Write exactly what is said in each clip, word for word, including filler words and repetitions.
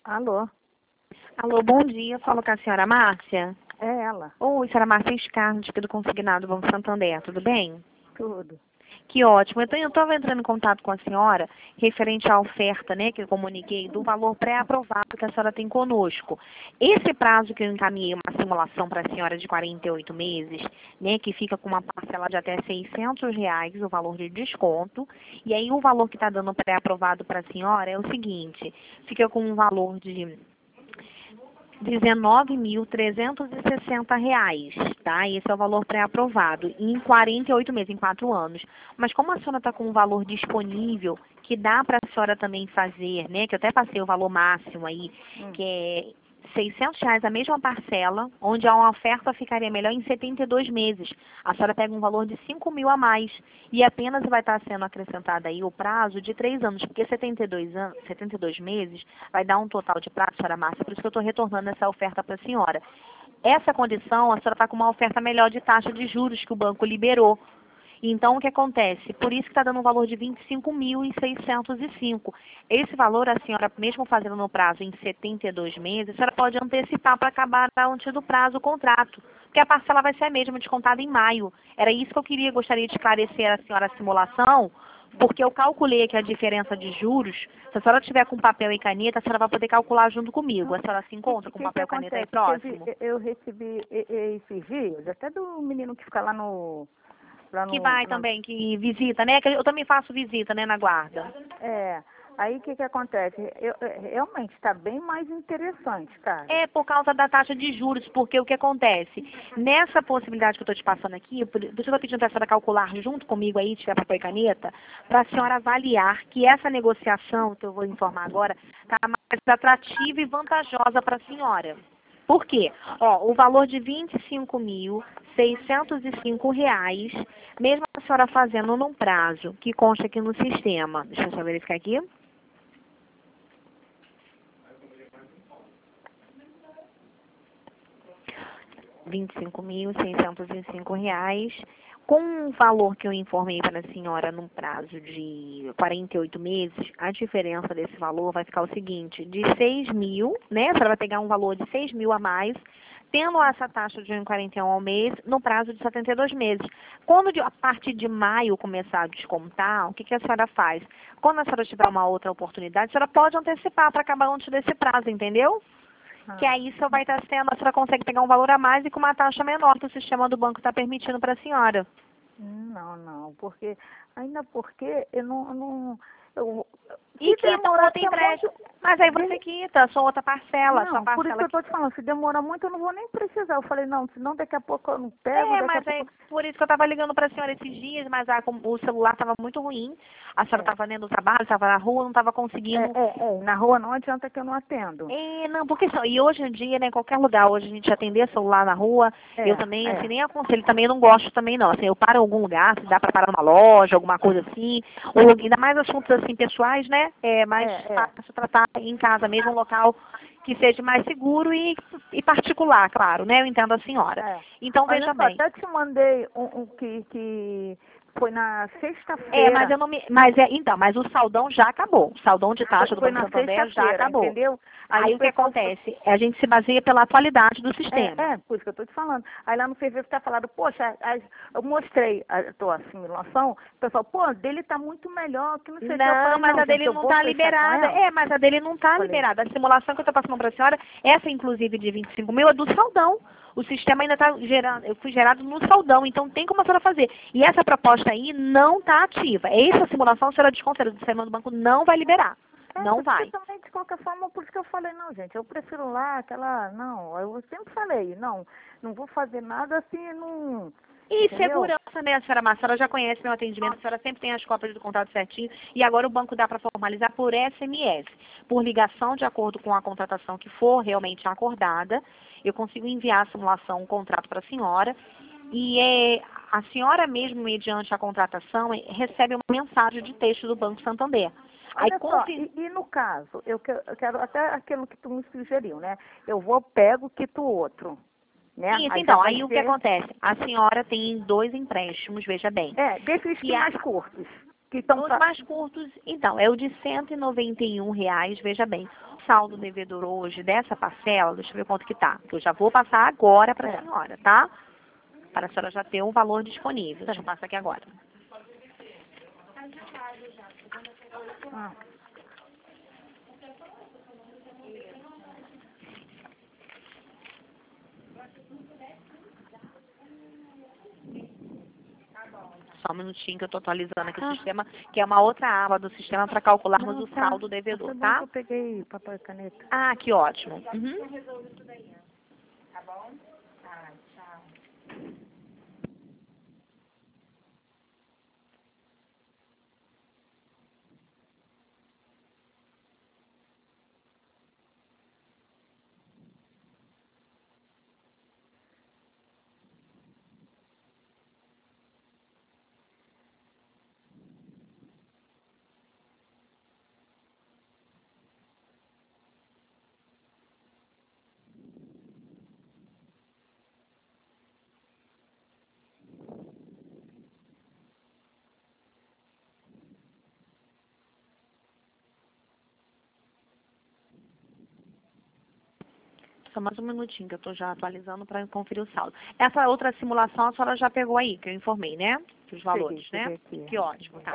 Alô? Alô, bom dia. Falo com a senhora Márcia. É ela. Oi, senhora Márcia Scarlett, aqui do Consignado Banco Santander, tudo bem? Tudo. Que ótimo. Então, eu estava entrando em contato com a senhora referente à oferta, né, que eu comuniquei, do valor pré-aprovado que a senhora tem conosco. Esse prazo que eu encaminhei uma simulação para a senhora de quarenta e oito meses, né, que fica com uma parcela de até seiscentos reais, o valor de desconto. E aí, o valor que está dando pré-aprovado para a senhora é o seguinte, fica com um valor de dezenove mil trezentos e sessenta reais, tá? Esse é o valor pré-aprovado em quarenta e oito meses, em quatro anos. Mas como a senhora está com um valor disponível, que dá para a senhora também fazer, né? Que eu até passei o valor máximo aí, Hum. que é seiscentos reais a mesma parcela, onde a oferta ficaria melhor em setenta e dois meses. A senhora pega um valor de cinco mil a mais e apenas vai estar sendo acrescentado aí o prazo de três anos, porque setenta e dois anos, setenta e dois meses vai dar um total de prazo, senhora Márcia, por isso que eu estou retornando essa oferta para a senhora. Essa condição, a senhora está com uma oferta melhor de taxa de juros que o banco liberou. Então, o que acontece? Por isso que está dando um valor de vinte e cinco mil seiscentos e cinco. Esse valor, a senhora, mesmo fazendo no prazo em setenta e dois meses, a senhora pode antecipar para acabar antes do prazo o contrato, porque a parcela vai ser a mesma, descontada em maio. Era isso que eu queria, gostaria de esclarecer a senhora a simulação, porque eu calculei aqui a diferença de juros. Se a senhora tiver com papel e caneta, a senhora vai poder calcular junto comigo. A senhora se encontra com que, papel e que caneta aí acontece? próximo? Teve- eu recebi e- e- esses dias, até do menino que fica lá no... Lá Que no, vai na- também, que visita, né? Que eu também faço visita, né, na guarda. é, aí o que, que acontece? Eu, eu- realmente está bem mais interessante, cara. É por causa da taxa de juros, porque o que acontece? Nessa possibilidade que eu estou te passando aqui, por por isso que eu estou pedindo para a senhora calcular junto comigo aí, se tiver papel e caneta, para a senhora avaliar que essa negociação, que eu vou informar agora, está mais atrativa e vantajosa para a senhora. Por quê? Ó, o valor de vinte e cinco mil seiscentos e cinco reais, mesmo a senhora fazendo num prazo que consta aqui no sistema. Deixa eu só verificar aqui. vinte e cinco mil seiscentos e cinco reais, com um valor que eu informei para a senhora num prazo de quarenta e oito meses, a diferença desse valor vai ficar o seguinte, de seis mil, né? A senhora vai pegar um valor de seis mil a mais, tendo essa taxa de um vírgula quarenta e um ao mês, no prazo de setenta e dois meses. Quando de, a partir de maio começar a descontar, o que, que a senhora faz? Quando a senhora tiver uma outra oportunidade, a senhora pode antecipar para acabar antes desse prazo, entendeu? Que Ah, aí só vai estar sendo, a senhora consegue pegar um valor a mais e com uma taxa menor que o sistema do banco está permitindo para a senhora. não, não, porque... Ainda porque eu não... eu não eu, E se quita um demorar outro até empréstimo. muito... Mas aí de- você quita a sua outra parcela, a sua Não, por isso que parcela eu que... estou te falando, se demora muito eu não vou nem precisar. Eu falei, não, senão daqui a pouco eu não pego, É, daqui a mas é pouco... por isso que eu estava ligando para a senhora esses dias, mas a, com- o celular estava muito ruim. A senhora É, estava dentro do trabalho, estava na rua, não estava é, conseguindo. é, é, na rua não adianta que eu não atendo. É, não, porque só, e hoje em dia, né, em qualquer lugar, hoje a gente atender celular na rua, É, eu também, assim, é, nem aconselho, também não gosto também não, assim, eu paro em algum lugar, se dá para parar numa loja, alguma coisa assim, ou ainda mais assuntos assim pessoais, né, é mais é, é, fácil tratar em casa mesmo, um local que seja mais seguro e, e particular, claro, né, eu entendo a senhora. é. Então, Olha veja só, bem, até te mandei um, um que, que foi na é, mas sexta-feira. eu não me, mas é, então, mas o saldão já acabou, o saldão de Foi, taxa do foi Banco na Santander já sexta-feira, acabou. entendeu? Aí Aí o o que pessoal... acontece? A gente se baseia pela atualidade do É, sistema. é, por isso que eu tô te falando. Aí lá no serviço tá falando, poxa, as- eu mostrei a tua simulação, o pessoal, pô, dele tá muito melhor, que não sei o que. Eu Não, falei, mas não, a gente, dele eu não vou está fechar com liberada. ela. É, mas a dele não está Falei, liberada. A simulação que eu estou passando para a senhora, essa inclusive de vinte e cinco mil, é do saldão. O sistema ainda está gerando, eu fui gerado no saldão, então tem como a senhora fazer. E essa proposta aí não está ativa. Essa simulação, a senhora desconsidera do sistema do banco, não vai liberar. é, Não porque vai. também, de qualquer forma, por isso que eu falei, não, gente, eu prefiro lá, aquela, não, eu sempre falei, não, não vou fazer nada assim, não, E entendeu? segurança, né, a senhora Márcia? A senhora já conhece meu atendimento, a senhora sempre tem as cópias do contrato certinho. E agora o banco dá para formalizar por S M S, por ligação, de acordo com a contratação que for realmente acordada. Eu consigo enviar a simulação, um contrato para a senhora. E é, a senhora mesmo, mediante a contratação, é, recebe uma mensagem de texto do Banco Santander. Aí, Olha só, confi... e, e no caso, eu que- eu quero até aquilo que tu me sugeriu, né? Eu vou, pego, quito outro, né? Isso, Aí já então, vai aí o que ser, acontece? A senhora tem dois empréstimos, veja bem. é, desses que E a, mais curtos. que estão... Os mais curtos, então, é o de cento e noventa e um reais, veja bem. O saldo devedor hoje dessa parcela, deixa eu ver quanto que tá, que eu já vou passar agora para a É. senhora, tá? Para a senhora já ter um valor disponível. Deixa eu passar aqui agora. Ah. Só um minutinho que eu tô atualizando aqui o Ah. sistema, que é uma outra aba do sistema para calcularmos Não, o tá. saldo devedor, Foi bom tá? que eu peguei papel e caneta. Ah, que ótimo. Uhum. Só mais um minutinho que eu estou já atualizando para conferir o saldo. Essa outra simulação a senhora já pegou aí, que eu informei, né? Os valores, Peguei, né? peguei aqui. Que ótimo, tá.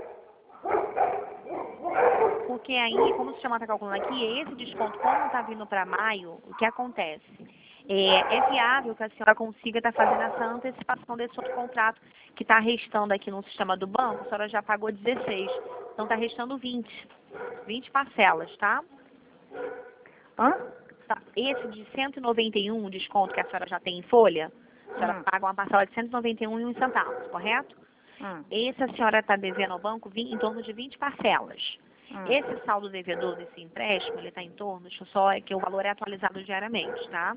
Porque aí, como o sistema está calculando aqui, esse desconto, como está vindo para maio, o que acontece? É, é viável que a senhora consiga estar fazendo essa antecipação desse outro contrato que está restando aqui no sistema do banco. A senhora já pagou dezesseis, então está restando vinte. vinte parcelas, tá? Hã? Tá. Esse de cento e noventa e um, o desconto que a senhora já tem em folha, a senhora Hum. paga uma parcela de cento e noventa e um e um centavos, correto? Hum. Esse a senhora está devendo ao banco em torno de vinte parcelas. Hum. Esse saldo devedor desse empréstimo, ele está em torno, deixa eu só, é que o valor é atualizado diariamente, tá?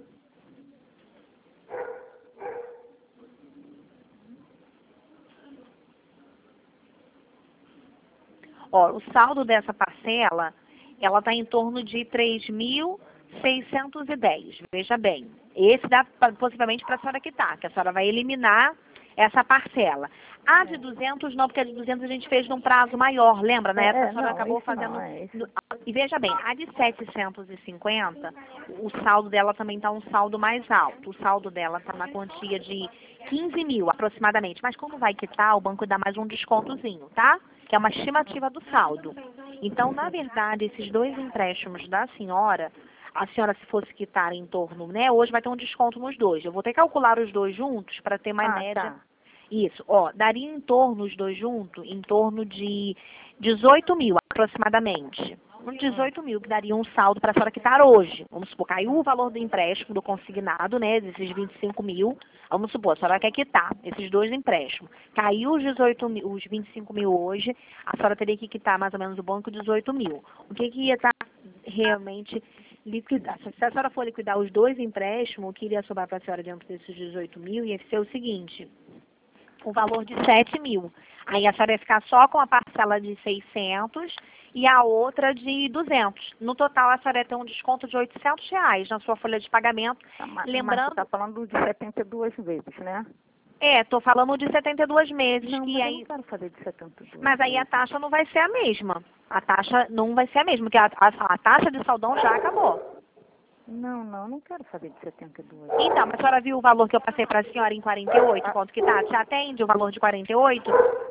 Ó, o saldo dessa parcela, ela está em torno de três mil seiscentos e dez. Veja bem, esse dá pra- possivelmente para a senhora quitar, que a senhora vai eliminar essa parcela. A de duzentos não, porque a de duzentos a gente fez num prazo maior, lembra? Na É, época é, a senhora não, acabou isso fazendo... não, é isso. no- E veja bem, a de setecentos e cinquenta, o saldo dela também está um saldo mais alto. O saldo dela está na quantia de quinze mil aproximadamente. Mas como vai quitar, o banco dá mais um descontozinho, tá? Que é uma estimativa do saldo. Então, na verdade, esses dois empréstimos da senhora, a senhora se fosse quitar em torno, né? Hoje vai ter um desconto nos dois. Eu vou ter que calcular os dois juntos para ter uma Ah, média. tá. Isso, ó, daria em torno, os dois juntos, em torno de dezoito mil aproximadamente. Uns dezoito mil que daria um saldo para a senhora quitar hoje. Vamos supor, caiu o valor do empréstimo, do consignado, né, desses vinte e cinco mil. Vamos supor, a senhora quer quitar esses dois empréstimos. Caiu os dezoito mil, os vinte e cinco mil hoje, a senhora teria que quitar mais ou menos o banco dezoito mil. O que, que ia estar realmente liquidar? Se a senhora for liquidar os dois empréstimos, o que iria sobrar para a senhora dentro desses dezoito mil ia ser o seguinte: o valor de sete mil. Aí a senhora ia ficar só com a parcela de seiscentos e a outra de duzentos. No total, a senhora ia ter um desconto de oitocentos reais na sua folha de pagamento. Tá, mas, mas Lembrando, você está falando de setenta e duas vezes, né? é, estou falando de setenta e dois meses. Não, que mas eu aí, não quero fazer de setenta e duas mas aí a vezes. taxa não vai ser a mesma. A taxa não vai ser a mesma, porque a, a, a taxa de saldão já acabou. Não, não, não quero fazer de setenta e duas. Então, mas a senhora viu o valor que eu passei para a senhora em quarenta e oito? Quanto que tá? Te atende o valor de quarenta e oito?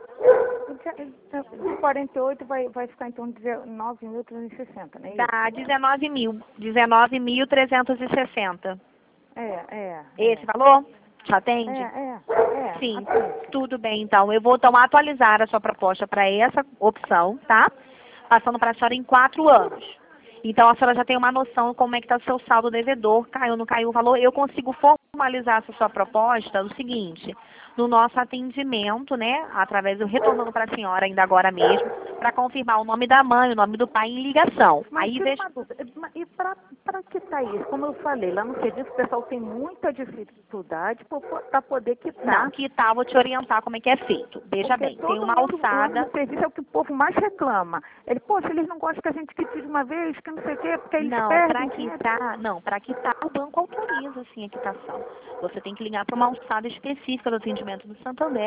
De quarenta e oito vai, vai ficar em torno de dezenove mil trezentos e sessenta, não é isso? Dá dezenove mil. dezenove mil trezentos e sessenta. É, é. Esse valor? Te É, atende? é, é. Sim. Atende. Tudo bem, então. Eu vou então atualizar a sua proposta para essa opção, tá? Passando para a senhora em quatro anos. Então a senhora já tem uma noção como é que está o seu saldo devedor, caiu ou não caiu o valor. Eu consigo formalizar essa sua proposta no seguinte: no nosso atendimento, né, através do retornando para a senhora ainda agora mesmo, para confirmar o nome da mãe, o nome do pai em ligação. Mas Aí tira veja. uma dúvida, e para que tá isso? Como eu falei, lá no serviço o pessoal tem muita dificuldade para poder quitar. Não, que tal, vou te orientar como é que é feito. Veja Porque bem, tem todo uma mundo lá alçada. no serviço é o que o povo mais reclama. Ele, poxa, eles não gostam que a gente quite de uma vez, que não sei o quê, porque eles Não, para perdem dinheiro. quitar, não, para quitar o banco autoriza assim a quitação. Você tem que ligar para uma alçada específica do atendimento do Santander,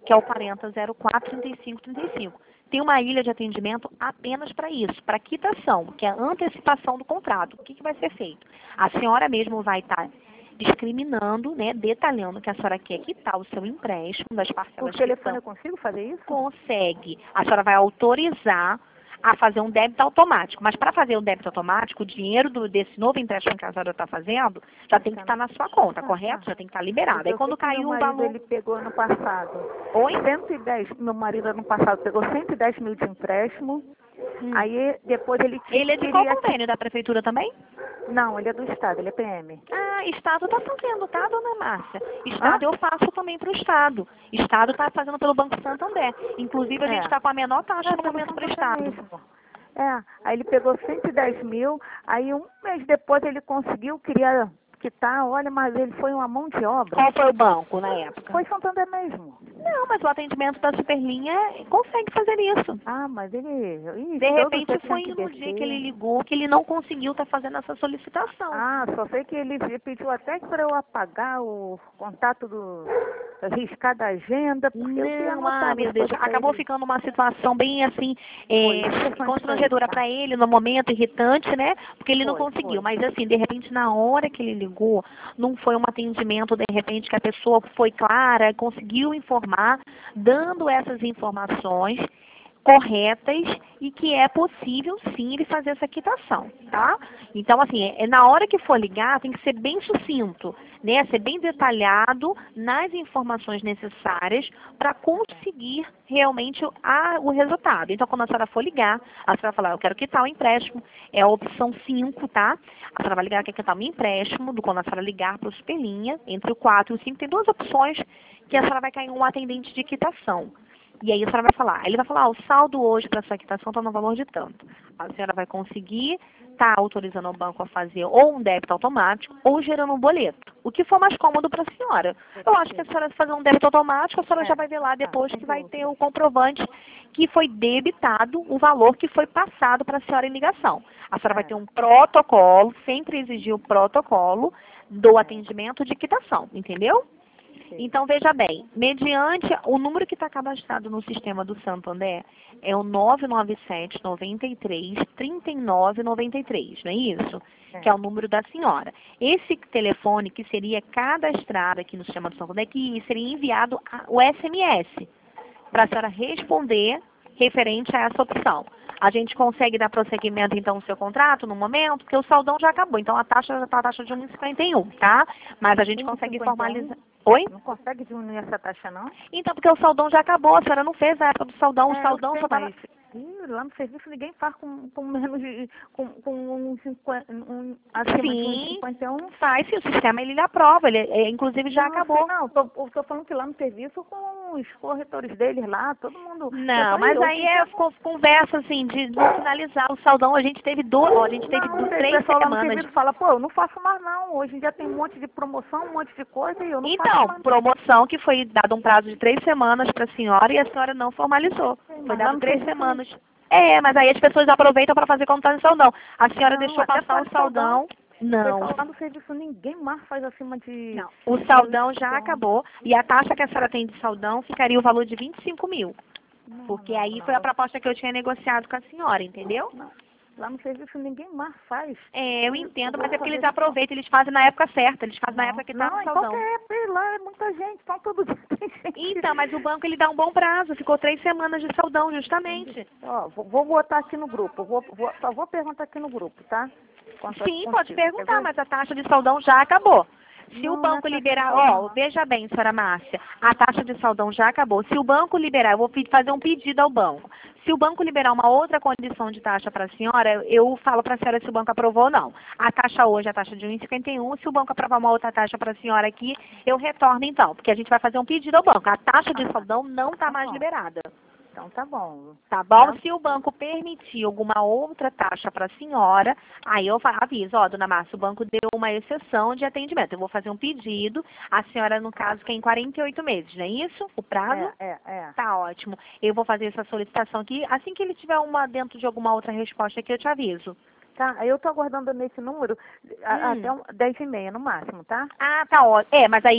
que é o quarenta zero quatro trinta e cinco trinta e cinco. Tem uma ilha de atendimento apenas para isso, para quitação, que é a antecipação do contrato. O que, que vai ser feito? A senhora mesmo vai estar discriminando, né, detalhando que a senhora quer quitar o seu empréstimo das parcelas. Por telefone que eu consigo fazer isso? consegue. A senhora vai autorizar a fazer um débito automático. Mas para fazer um débito automático, o dinheiro do, desse novo empréstimo que a senhora está fazendo já tem que estar na sua conta, correto? Já tem que estar liberado. Aí Eu quando sei que caiu meu o marido, valor... ele pegou ano passado Oi? cento e dez, meu marido ano passado pegou cento e dez mil de empréstimo, Hum. aí depois ele tinha- Ele é de qual queria... convênio? Da prefeitura também? Não, ele é do Estado, ele é P M. Ah, Estado está fazendo, tá, dona Márcia? Estado eu faço também para o Estado. Estado está fazendo pelo Banco Santander. Inclusive, a É. gente está com a menor taxa É, no pelo momento para o Santander Estado. mesmo. É, aí ele pegou cento e dez mil, aí um mês depois ele conseguiu, queria quitar, olha, mas ele foi uma mão de obra. Qual foi o banco na época? Foi Santander mesmo. Não, mas o atendimento da Superlinha consegue fazer isso. Ah, mas ele... Ih, De todo repente dia foi tinha no que dia que ele descer. ligou que ele não conseguiu estar fazendo essa solicitação. Ah, só sei que ele pediu até para eu apagar o contato do... riscar da agenda, porque eu fui Não, ah, anotando meu as Deus, coisas pra acabou ele. ficando uma situação bem assim, Foi, é, estressante constrangedora pra para ele no momento, irritante, né? Porque ele não Foi, conseguiu. foi. Mas assim, de repente, na hora que ele ligou, não foi um atendimento, de repente, que a pessoa foi clara, conseguiu informar, dando essas informações corretas e que é possível sim ele fazer essa quitação, tá? Então, assim, é, é na hora que for ligar, tem que ser bem sucinto, né? Ser bem detalhado nas informações necessárias para conseguir realmente o, a, o resultado. Então, quando a senhora for ligar, a senhora vai falar, eu quero quitar o empréstimo, é a opção cinco, tá? A senhora vai ligar, quer quitar o meu empréstimo, do quando a senhora ligar para o Superlinha, entre o quatro e o cinco, tem duas opções que a senhora vai cair um atendente de quitação. E aí a senhora vai falar, ele vai falar, ah, o saldo hoje para sua quitação está no valor de tanto. A senhora vai conseguir estar tá autorizando o banco a fazer ou um débito automático ou gerando um boleto. O que for mais cômodo para a senhora. Eu acho que a senhora fazer um débito automático, a senhora É, já vai ver lá tá, depois sem que vai dúvida. ter o comprovante que foi debitado o valor que foi passado para a senhora em ligação. A senhora vai É. ter um protocolo, sempre exigir o protocolo do atendimento de quitação, entendeu? Então, veja bem, mediante o número que está cadastrado no sistema do Santander é o nove nove sete, nove três, três nove nove três, não é isso? É. Que é o número da senhora. Esse telefone que seria cadastrado aqui no sistema do Santander, que seria enviado a- o S M S para a senhora responder referente a essa opção. A gente consegue dar prosseguimento, então, no seu contrato, no momento, porque o saldão já acabou. Então, a taxa já está a taxa de um vírgula cinquenta e um, tá? Mas a gente consegue um vírgula cinquenta e um? formalizar... Oi? Não consegue diminuir essa taxa, não? Então, porque o saldão já acabou, a senhora não fez a época do saldão, o É, eu saldão sei, só estava... mas ih, lá no serviço ninguém faz com, com menos de... com, com um, cinquenta, um acima de um Sim, cinquenta e um. faz sim, o sistema ele lhe aprova, ele, é, inclusive já Não, acabou. Não, tô, eu tô falando que lá no serviço com os corretores deles lá, todo mundo... Não, eu mas falei, hoje aí em é dia con- conversa assim, de não finalizar o saldão, a gente teve duas, ó, a gente teve não, du- o três pessoal lá no semanas. serviço fala, pô, eu não faço mais não, hoje em dia tem um monte de promoção, um monte de coisa e eu não faço Então, mais. promoção que foi dado um prazo de três semanas para a senhora e a senhora não formalizou. Foi Mas lá dado no três serviço semanas. É, mas aí as pessoas aproveitam para fazer como está no saldão. A senhora não, deixou até passar o faz saldão. saldão. O Não. pessoal lá no serviço, ninguém mais faz acima de... Não. O de saldão mil e já cem. acabou e a taxa que a senhora tem de saldão ficaria o valor de vinte e cinco mil. Não, Porque não, aí não. foi a proposta que eu tinha negociado com a senhora, entendeu? Não. Lá no serviço ninguém mais faz. É, eu E entendo, vou mas é porque fazer eles isso. aproveitam, eles fazem na época certa, eles fazem na Não, época que está não, no em saldão. qualquer época e lá é muita gente, então todo dia tem gente. Então, mas o banco ele dá um bom prazo, ficou três semanas de saldão, justamente. Ó, vou, vou botar aqui no grupo, vou, vou, só vou perguntar aqui no grupo, tá? Quanto é que Sim, pode consigo, quer perguntar, ver? mas a taxa de saldão já acabou. Se Não, o não é banco taxa de liberar, saldão, ó, não. veja bem, senhora Márcia, a taxa de saldão já acabou. Se o banco liberar, eu vou pe- fazer um pedido ao banco. Se o banco liberar uma outra condição de taxa para a senhora, eu falo para a senhora se o banco aprovou ou não. A taxa hoje é a taxa de um vírgula cinquenta e um, se o banco aprovar uma outra taxa para a senhora aqui, eu retorno então, porque a gente vai fazer um pedido ao banco. A taxa de saldão não está mais liberada. Então tá bom. Tá bom? Tá. Se o banco permitir alguma outra taxa para a senhora, aí eu fa- aviso, ó, dona Márcia, o banco deu uma exceção de atendimento. Eu vou fazer um pedido, a senhora, no caso, quer em quarenta e oito meses, não é isso? O prazo? É, é, é. Tá ótimo. Eu vou fazer essa solicitação aqui. Assim que ele tiver uma dentro de alguma outra resposta aqui, eu te aviso. Tá, eu tô aguardando nesse número a- Hum. até um, dez e meia no máximo, tá? Ah, tá ótimo. É, mas aí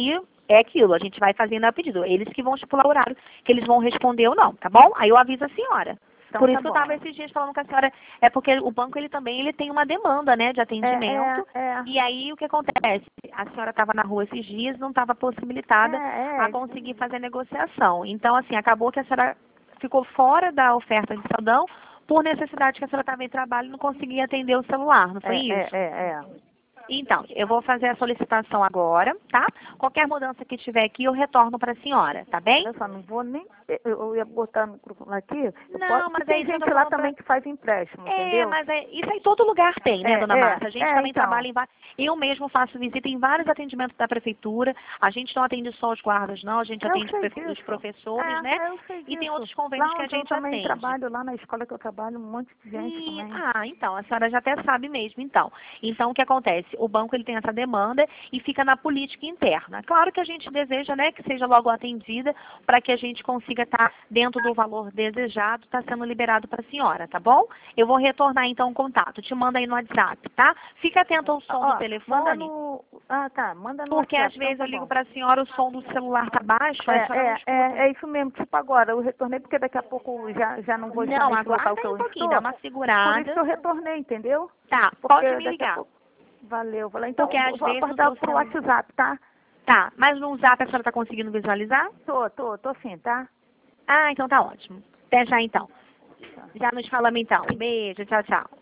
é aquilo, a gente vai fazendo a pedido. Eles que vão estipular o horário, que eles vão responder ou não, tá bom? Aí eu aviso a senhora. Então, Por isso tá que eu bom. estava esses dias falando com a senhora, é porque o banco ele também ele tem uma demanda, né, de atendimento. É, é, é. E aí o que acontece? A senhora estava na rua esses dias, não estava possibilitada É, é. a conseguir fazer negociação. Então, assim, acabou que a senhora ficou fora da oferta de saldão por necessidade que a senhora estava em trabalho e não conseguia atender o celular, não foi É, isso? é, é, é. Então, eu vou fazer a solicitação agora, tá? Qualquer mudança que tiver aqui, eu retorno para a senhora, tá bem? Olha só, não vou nem. Eu, eu ia botar no grupo lá aqui. Eu Não, posso, mas tem aí você gente tá lá falando pra- também que faz empréstimo, É, entendeu? mas é, isso em todo lugar tem, né, É, dona é, Márcia? A gente é, também então. trabalha em vários. Eu mesmo faço visita em vários atendimentos da prefeitura. A gente não atende só os guardas, não, a gente Eu atende sei profe- os disso. professores, É, né? eu sei E tem disso. outros convênios Lá que a onde eu gente também atende. trabalho, lá na escola que eu trabalho, um monte de gente E- também. ah, então, a senhora já até sabe mesmo, então. Então, o que acontece? O banco ele tem essa demanda e fica na política interna. Claro que a gente deseja, né, que seja logo atendida para que a gente consiga estar dentro do valor desejado, está sendo liberado para a senhora, tá bom? Eu vou retornar então o contato, te manda aí no WhatsApp, tá? Fica atento ao som Ó, do telefone. manda no. Ah, tá. Manda no Porque WhatsApp, às vezes então eu tá ligo bom. para a senhora, o som do celular tá baixo, a senhora não É, é, escuta. é, é isso mesmo. Tipo agora, eu retornei porque daqui a pouco já, já não vou estar Não, nesse local aguarda que aí um eu pouquinho, estou. dá uma Por isso segurada. que eu retornei, entendeu? Tá, Porque pode me daqui a ligar. pouco. Valeu, valeu. Então, Porque às eu vou vezes o aguardar seu pro celular... WhatsApp, tá? Tá, mas no Zap a senhora tá conseguindo visualizar? Tô, tô, tô sim, tá? Ah, então tá ótimo. Até já então. Já nos falamos então. Beijo, tchau, tchau.